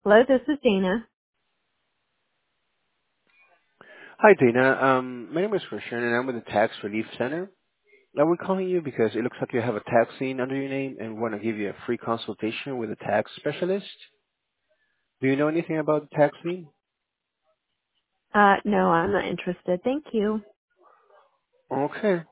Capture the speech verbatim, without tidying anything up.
Hello, this is Dana. Hi, Dana. Um, my name is Christian, and I'm with the Tax Relief Center. Now, we're calling you because it looks like you have a tax lien under your name and want to give you a free consultation with a tax specialist. Do you know anything about the tax lien? Uh, no, I'm not interested. Thank you. Okay.